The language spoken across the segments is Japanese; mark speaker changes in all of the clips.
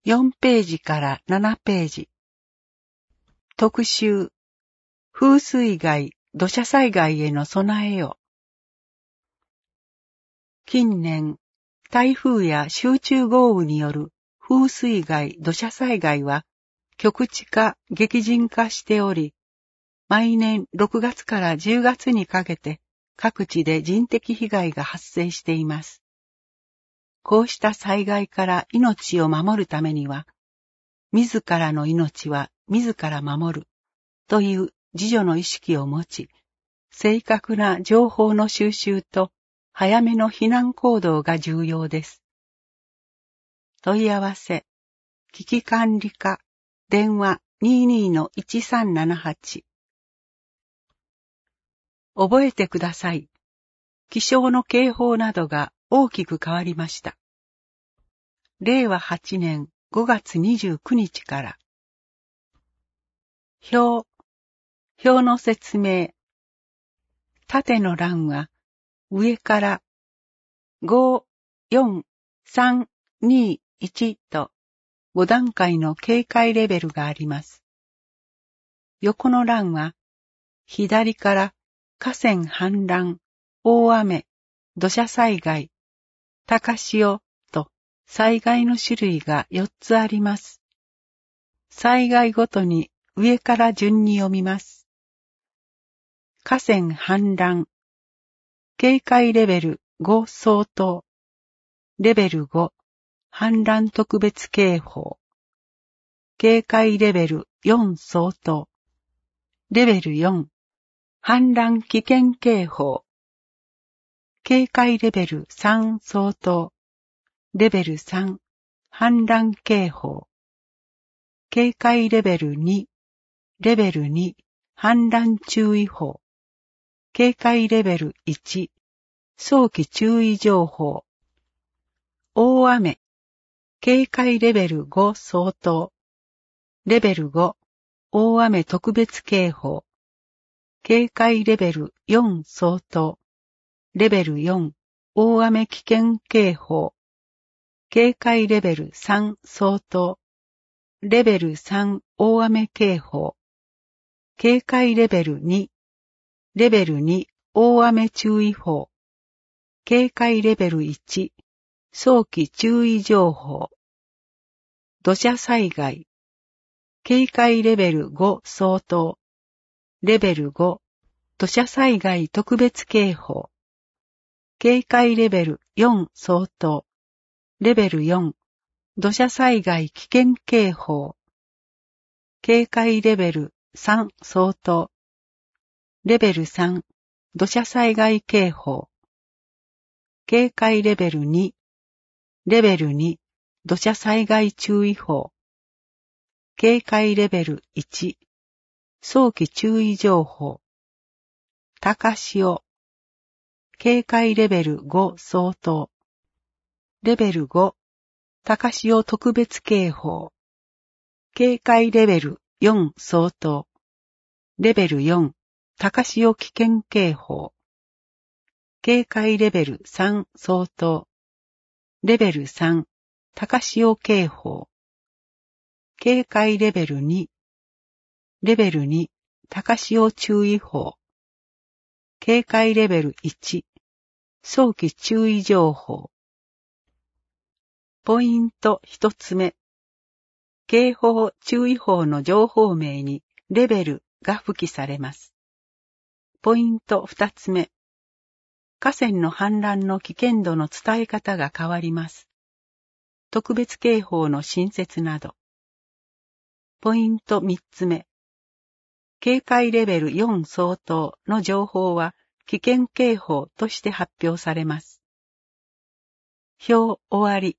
Speaker 1: 4ページから7ページ。特集、風水害、土砂災害への備えよ。近年、台風や集中豪雨による風水害、土砂災害は局地化、激甚化しており、毎年6月から10月にかけて各地で人的被害が発生しています。こうした災害から命を守るためには、自らの命は自ら守るという自助の意識を持ち、正確な情報の収集と早めの避難行動が重要です。問い合わせ、危機管理課、電話 22-1378。覚えてください。気象の警報などが大きく変わりました。令和8年5月29日から。表の説明。縦の欄は上から5、4、3、2、1と5段階の警戒レベルがあります。横の欄は左から河川氾濫、大雨、土砂災害、高潮と災害の種類が4つあります。災害ごとに上から順に読みます。河川氾濫、警戒レベル5相当、レベル5、氾濫特別警報、警戒レベル4相当、レベル4、氾濫危険警報、警戒レベル3相当、レベル3、氾濫警報、警戒レベル2、レベル2、氾濫注意報、警戒レベル1、早期注意情報、大雨、警戒レベル5相当、レベル5、大雨特別警報、警戒レベル4相当、レベル4、大雨危険警報、警戒レベル3相当、レベル3大雨警報、警戒レベル2、レベル2大雨注意報、警戒レベル1、早期注意情報、土砂災害、警戒レベル5相当、レベル5、土砂災害特別警報、警戒レベル4相当、レベル4、土砂災害危険警報、警戒レベル3相当、レベル3、土砂災害警報、警戒レベル2、レベル2、土砂災害注意報、警戒レベル1、早期注意情報、高潮、警戒レベル5相当、レベル5、高潮特別警報、警戒レベル4相当、レベル4、高潮危険警報、警戒レベル3相当、レベル3、高潮警報、警戒レベル2、レベル2、高潮注意報、警戒レベル1、早期注意情報。ポイント1つ目。警報・注意報の情報名にレベルが付記されます。ポイント2つ目。河川の氾濫の危険度の伝え方が変わります。特別警報の新設など。ポイント3つ目。警戒レベル4相当の情報は危険警報として発表されます。表終わり。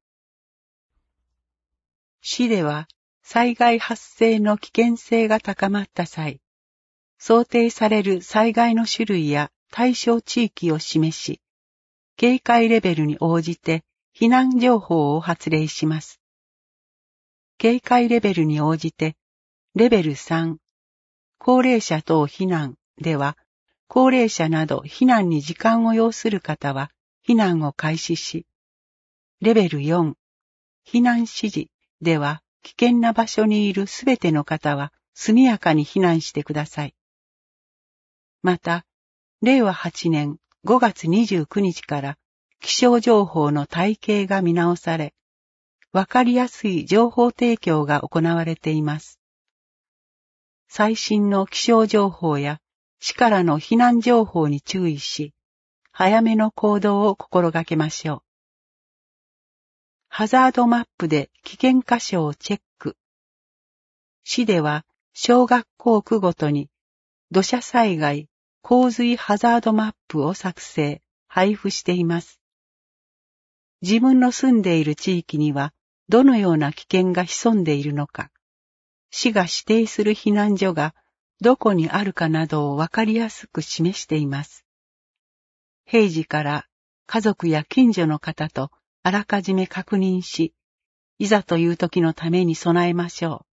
Speaker 1: 市では災害発生の危険性が高まった際、想定される災害の種類や対象地域を示し、警戒レベルに応じて避難情報を発令します。警戒レベルに応じて、レベル3、高齢者等避難では、高齢者など避難に時間を要する方は避難を開始し、レベル4、避難指示では、危険な場所にいるすべての方は速やかに避難してください。また、令和8年5月29日から気象情報の体系が見直され、わかりやすい情報提供が行われています。最新の気象情報や市からの避難情報に注意し、早めの行動を心がけましょう。ハザードマップで危険箇所をチェック。市では小学校区ごとに土砂災害、洪水ハザードマップを作成、配布しています。自分の住んでいる地域にはどのような危険が潜んでいるのか、市が指定する避難所がどこにあるかなどをわかりやすく示しています。平時から家族や近所の方とあらかじめ確認し、いざという時のために備えましょう。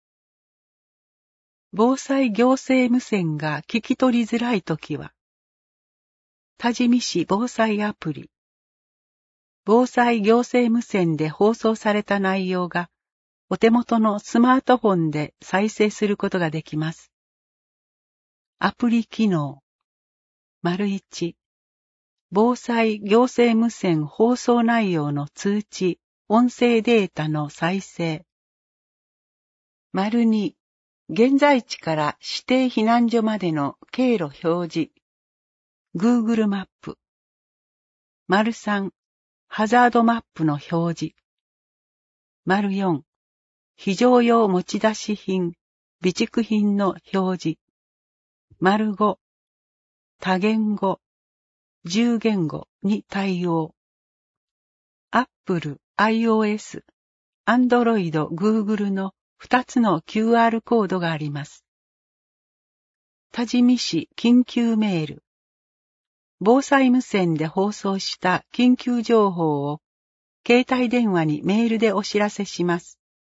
Speaker 1: 防災行政無線が聞き取りづらい時は、多治見市防災アプリ、防災行政無線で放送された内容がお手元のスマートフォンで再生することができます。アプリ機能、1、防災行政無線放送内容の通知、音声データの再生。2、現在地から指定避難所までの経路表示。Google マップ。3、ハザードマップの表示。4、非常用持ち出し品、備蓄品の表示。5、多言語、10言語に対応。Apple、iOS、Android、Google の2つの QR コードがあります。多治見市緊急メール。防災無線で放送した緊急情報を携帯電話にメールでお知らせします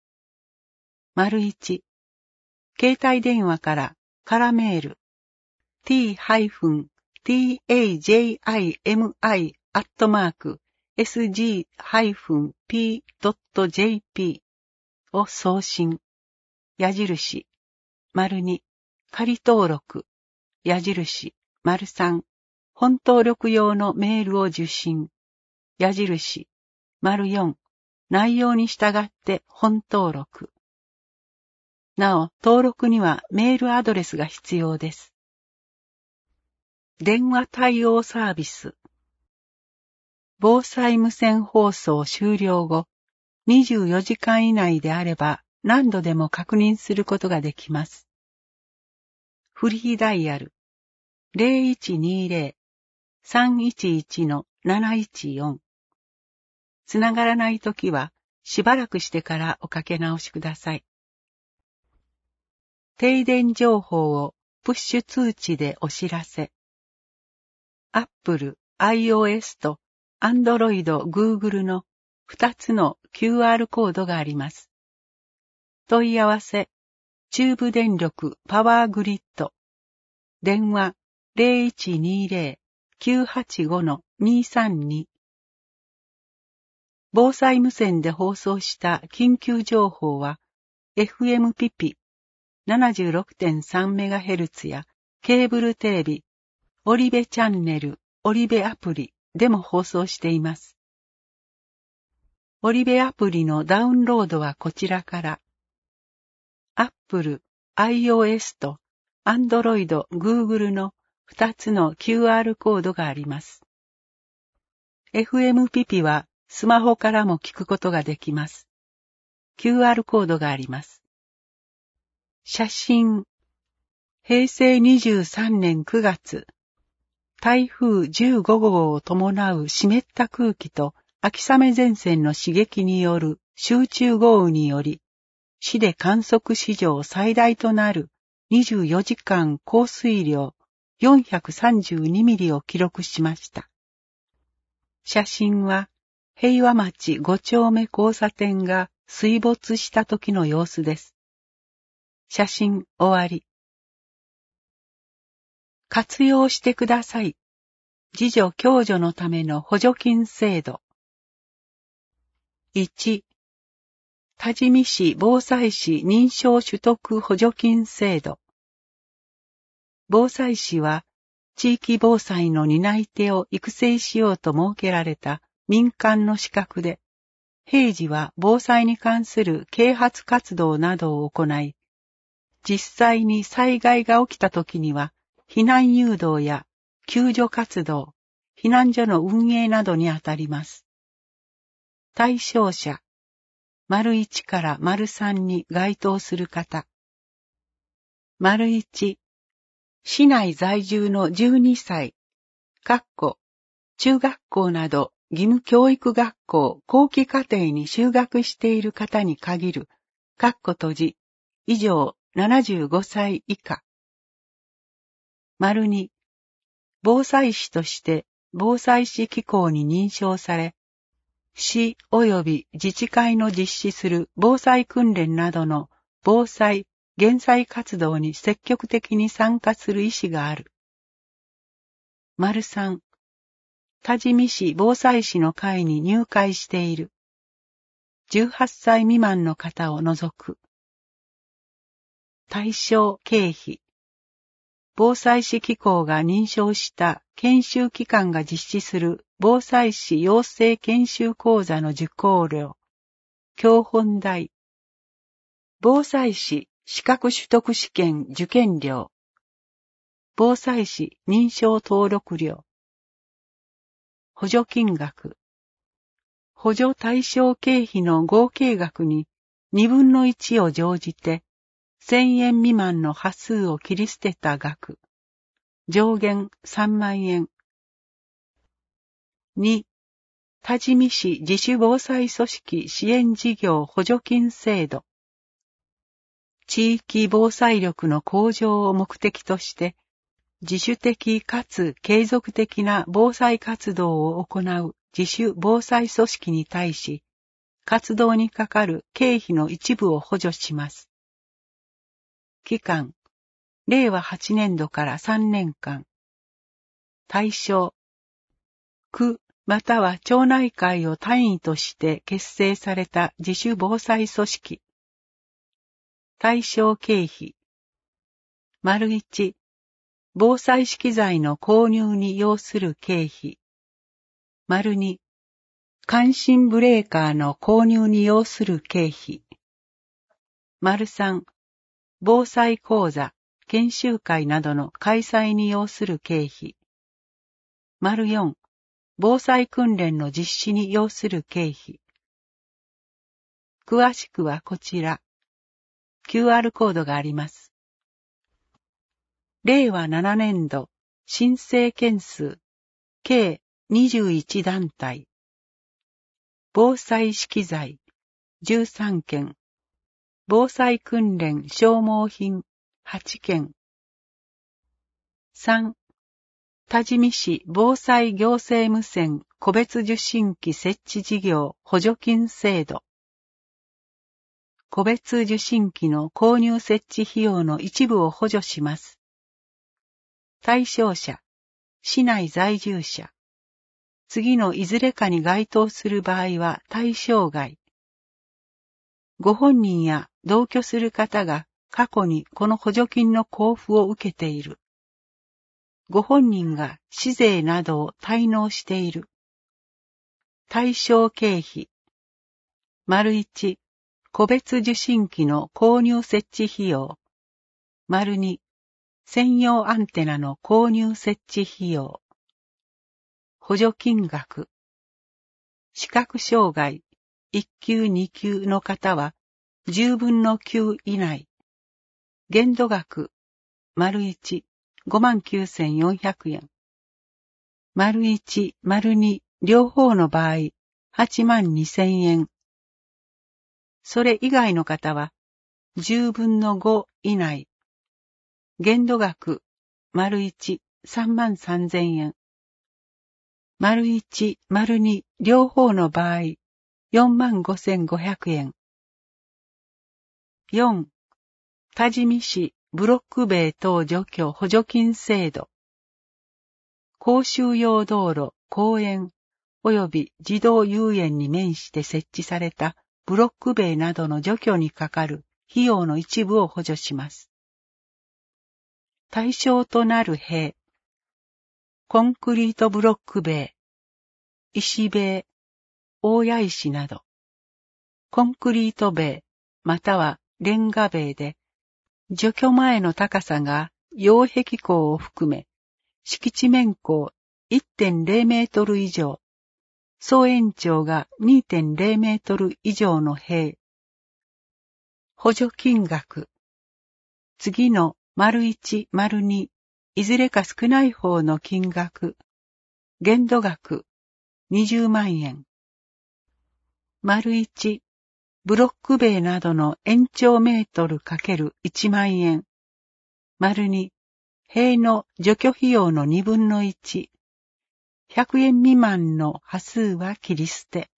Speaker 1: 。1、携帯電話から空メール t-tajimi@sg-p.jp を送信。矢印、2、仮登録、矢印、3、本登録用のメールを受信。矢印、4、内容に従って本登録。なお、登録にはメールアドレスが必要です。電話対応サービス。防災無線放送終了後、24時間以内であれば何度でも確認することができます。フリーダイヤル 0120-311-714。つながらないときはしばらくしてからおかけ直しください。停電情報をプッシュ通知でお知らせ。Apple、iOS と Android、Google の2つの QR コードがあります。問い合わせ、中部電力パワーグリッド。電話 0120-985-232。防災無線で放送した緊急情報は FM ピピ 76.3MHz やケーブルテレビ、オリベチャンネル、オリベアプリでも放送しています。オリベアプリのダウンロードはこちらから。Apple、iOS と Android、Google の2つの QR コードがあります。FM ピピはスマホからも聞くことができます。QR コードがあります。写真。平成23年9月、台風15号を伴う湿った空気と秋雨前線の刺激による集中豪雨により、市で観測史上最大となる24時間降水量432ミリを記録しました。写真は平和町5丁目交差点が水没した時の様子です。写真終わり。活用してください。自助共助のための補助金制度。1、 多治見市防災士認証取得補助金制度。防災士は、地域防災の担い手を育成しようと設けられた民間の資格で、平時は防災に関する啓発活動などを行い、実際に災害が起きた時には、避難誘導や救助活動、避難所の運営などにあたります。対象者、①から③に該当する方。①、市内在住の12歳、中学校など義務教育学校後期課程に就学している方に限る、以上75歳以下。②、防災士として防災士機構に認証され、市及び自治会の実施する防災訓練などの防災・減災活動に積極的に参加する意思がある。③、多治見市防災士の会に入会している。18歳未満の方を除く。対象経費。防災士機構が認証した研修機関が実施する防災士養成研修講座の受講料、教本代、防災士資格取得試験受験料、防災士認証登録料、補助金額、補助対象経費の合計額に1/2を乗じて、1000円未満の端数を切り捨てた額、上限3万円。2、多治見市自主防災組織支援事業補助金制度。地域防災力の向上を目的として、自主的かつ継続的な防災活動を行う自主防災組織に対し、活動にかかる経費の一部を補助します。期間、令和8年度から3年間。対象、区または町内会を単位として結成された自主防災組織。対象経費。①、防災資機材の購入に要する経費。②、感震ブレーカーの購入に要する経費。③、防災講座、研修会などの開催に要する経費。�4、防災訓練の実施に要する経費。詳しくはこちら。QR コードがあります。令和7年度、申請件数、計21団体。防災資機材、13件。防災訓練消耗品、8件。3、多治見市防災行政無線個別受信機設置事業補助金制度。個別受信機の購入設置費用の一部を補助します。対象者、市内在住者。次のいずれかに該当する場合は対象外。ご本人や同居する方が過去にこの補助金の交付を受けている。ご本人が市税などを滞納している。対象経費。①、個別受信機の購入設置費用。②、専用アンテナの購入設置費用。補助金額。視覚障害1級2級の方は10分の9以内。限度額。①、59,400円。①、②、両方の場合、82,000円。それ以外の方は、10分の5以内。限度額、①、33,000円。①、②、両方の場合、45,500円。4、多治見市ブロック塀等除去補助金制度。公衆用道路、公園、及び児童遊園に面して設置されたブロック塀などの除去にかかる費用の一部を補助します。対象となる塀、コンクリートブロック塀、石塀、大谷石など、コンクリート塀またはレンガ塀で、除去前の高さが擁壁高を含め、敷地面高 1.0 メートル以上、総延長が 2.0 メートル以上の塀。補助金額。次の1、2、いずれか少ない方の金額。限度額20万円。1、ブロック塀などの延長メートル×1万円。2、塀の除去費用の2分の1。100円未満の端数は切り捨て。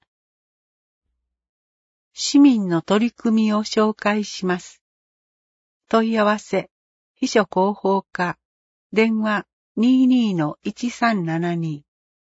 Speaker 1: 市民の取り組みを紹介します。問い合わせ、秘書広報課、電話22-1372。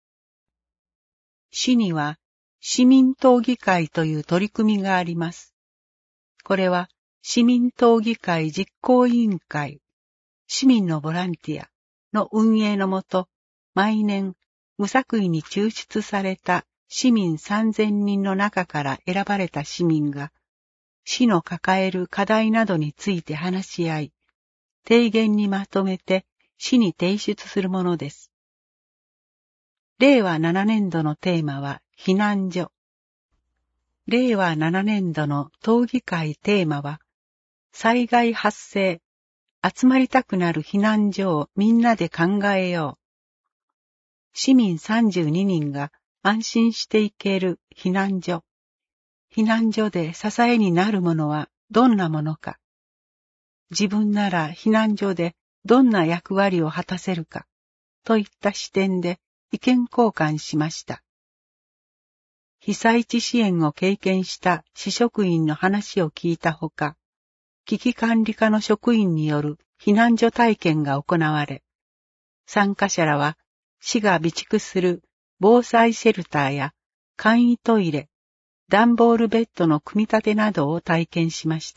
Speaker 1: 市には市民討議会という取り組みがあります。これは市民討議会実行委員会、市民のボランティアの運営のもと、毎年無作為に抽出された市民3000人の中から選ばれた市民が、市の抱える課題などについて話し合い、提言にまとめて市に提出するものです。令和7年度のテーマは避難所。令和7年度の討議会テーマは、災害発生、集まりたくなる避難所をみんなで考えよう。市民32人が安心していける避難所。避難所で支えになるものはどんなものか。自分なら避難所でどんな役割を果たせるか。といった視点で意見交換しました。被災地支援を経験した市職員の話を聞いたほか、危機管理課の職員による避難所体験が行われ、参加者らは市が備蓄する防災シェルターや簡易トイレ、段ボールベッドの組み立てなどを体験しました。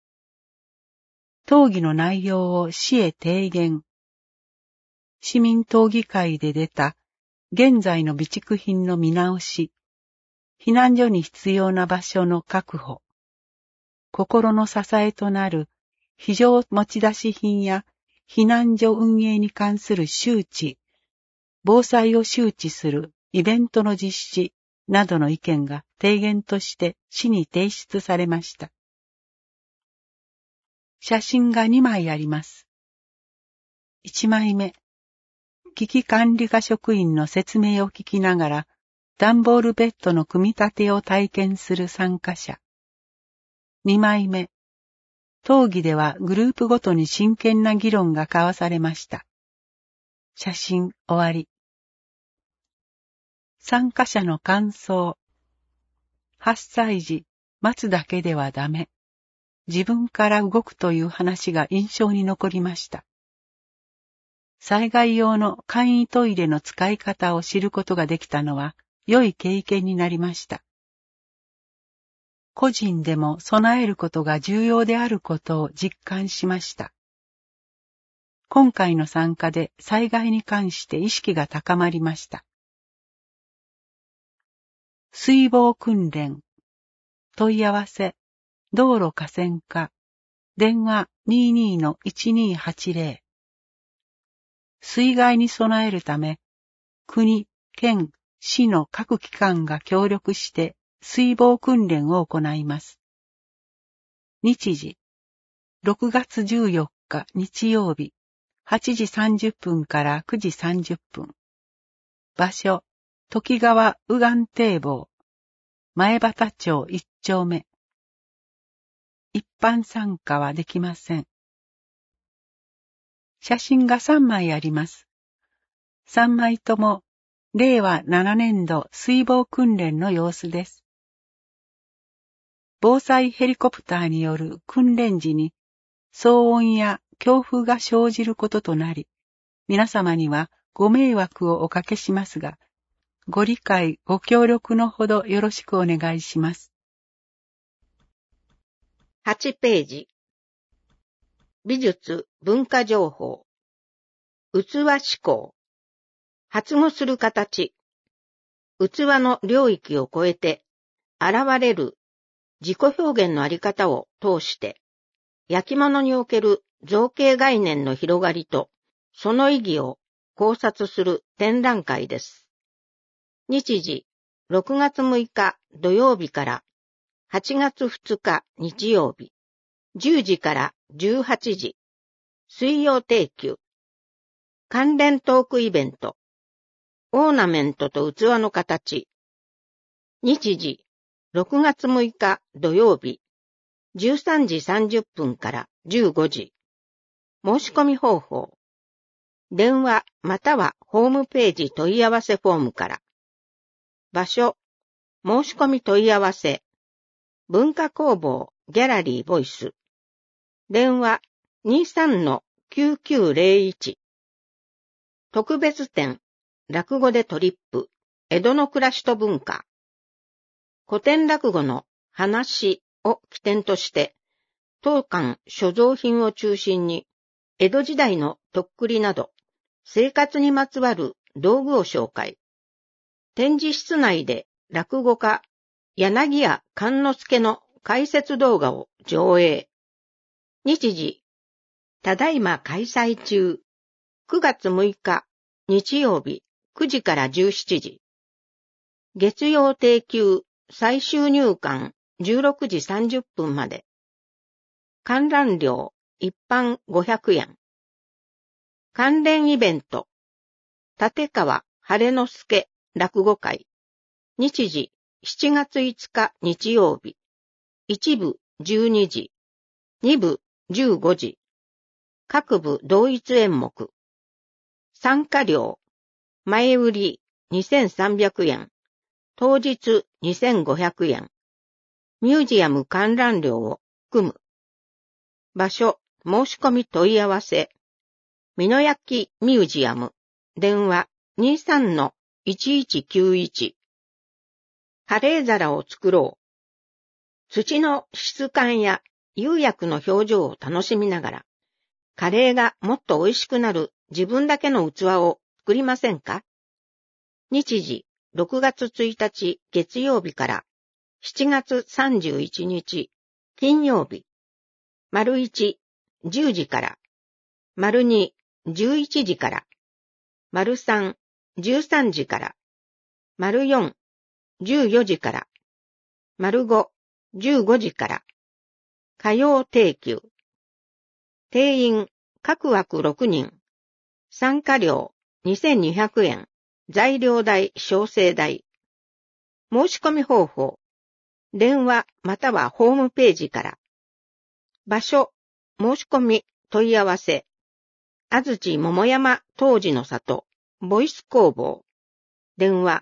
Speaker 1: 討議の内容を市へ提言。市民討議会で出た現在の備蓄品の見直し、避難所に必要な場所の確保、心の支えとなる非常持ち出し品や避難所運営に関する周知、防災を周知するイベントの実施などの意見が提言として市に提出されました。写真が2枚あります。1枚目、危機管理課職員の説明を聞きながら、段ボールベッドの組み立てを体験する参加者。2枚目、討議ではグループごとに真剣な議論が交わされました。写真終わり。参加者の感想。8歳児、待つだけではダメ。自分から動くという話が印象に残りました。災害用の簡易トイレの使い方を知ることができたのは良い経験になりました。個人でも備えることが重要であることを実感しました。今回の参加で災害に関して意識が高まりました。水防訓練。問い合わせ。道路河川課。電話22-1280。水害に備えるため、国、県、市の各機関が協力して水防訓練を行います。日時。6月14日日曜日。8時30分から9時30分。場所、ときがわ右岸堤防。前畑町1丁目。一般参加はできません。写真が3枚あります。3枚とも、令和7年度水防訓練の様子です。防災ヘリコプターによる訓練時に、騒音や強風が生じることとなり、皆様にはご迷惑をおかけしますが、ご理解、ご協力のほどよろしくお願いします。
Speaker 2: 8ページ。美術・文化情報。器思考。発語する形。器の領域を超えて、現れる自己表現のあり方を通して、焼き物における造形概念の広がりと、その意義を考察する展覧会です。日時、6月6日土曜日から8月2日日曜日、10時から18時、水曜定休。関連トークイベント。オーナメントと器の形。日時、6月6日土曜日、13時30分から15時。申し込み方法。電話またはホームページ問い合わせフォームから。場所。申し込み問い合わせ。文化工房ギャラリーボイス。電話 23-9901。特別展。落語でトリップ。江戸の暮らしと文化。古典落語の話を起点として、当館所蔵品を中心に、江戸時代のとっくりなど、生活にまつわる道具を紹介。展示室内で落語家、柳家勘之助の解説動画を上映。日時、ただいま開催中。9月6日、日曜日、9時から17時。月曜定休、最終入館、16時30分まで。観覧料、一般500円。関連イベント。立川晴之助落語会。日時、7月5日日曜日。1部12時。2部15時。各部同一演目。参加料。前売り2300円。当日2500円。ミュージアム観覧料を含む。場所、申し込み問い合わせ。美濃焼ミュージアム。電話 23-1191。カレー皿を作ろう。土の質感や釉薬の表情を楽しみながら、カレーがもっと美味しくなる自分だけの器を作りませんか？日時、6月1日月曜日から7月31日金曜日。丸1、10時から。丸2、11時から。丸3、13時から。丸4、14時から。丸5、15時から。火曜定休。定員、各枠6人。参加料、2200円。材料代、小生代。申し込み方法。電話またはホームページから。場所、申し込み、問い合わせ。安土桃山当時の里、ボイス工房。電話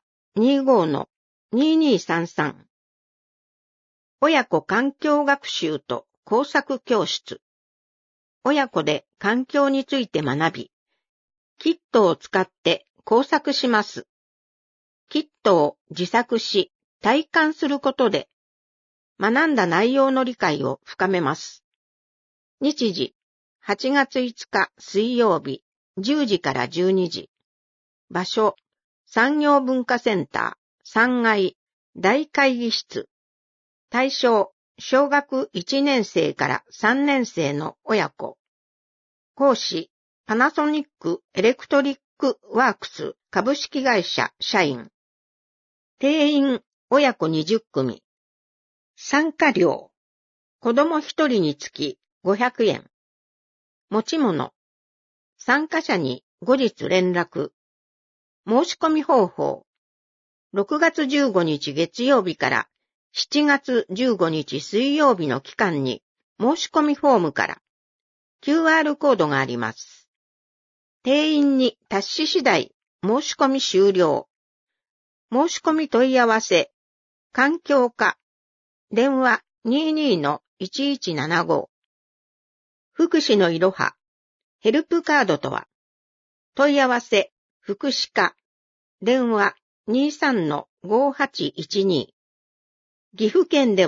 Speaker 2: 25-2233。親子環境学習と工作教室。親子で環境について学び、キットを使って工作します。キットを自作し、体感することで、学んだ内容の理解を深めます。日時、8月5日水曜日、10時から12時。場所、産業文化センター、3階、大会議室。対象、小学1年生から3年生の親子。講師、パナソニックエレクトリックワークス株式会社社員。定員、親子20組。参加料、子供1人につき500円。持ち物、参加者に後日連絡。申し込み方法、6月15日月曜日から7月15日水曜日の期間に申し込みフォームから QR コードがあります。定員に達し次第申し込み終了。申し込み問い合わせ、環境課、電話 22-1175。福祉のいろは、ヘルプカードとは、問い合わせ、福祉課、電話 23-5812。岐阜県では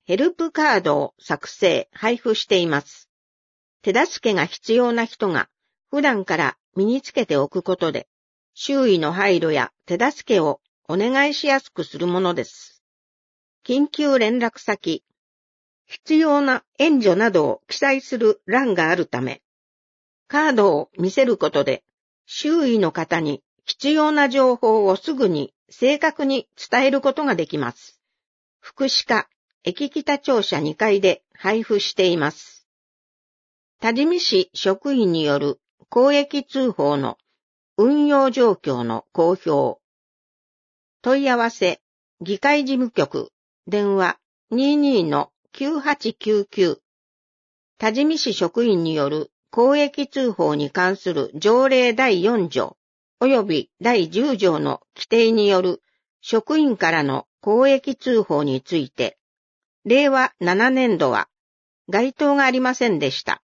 Speaker 2: ヘルプカードを作成、配布しています。手助けが必要な人が普段から身につけておくことで、周囲の配慮や手助けをお願いしやすくするものです。緊急連絡先、必要な援助などを記載する欄があるため、カードを見せることで、周囲の方に必要な情報をすぐに正確に伝えることができます。福祉課、駅北庁舎2階で配布しています。多治見市職員による公益通報の運用状況の公表。問い合わせ、議会事務局、電話 22-9899。多治見市職員による公益通報に関する条例第4条及び第10条の規定による職員からの公益通報について、令和7年度は該当がありませんでした。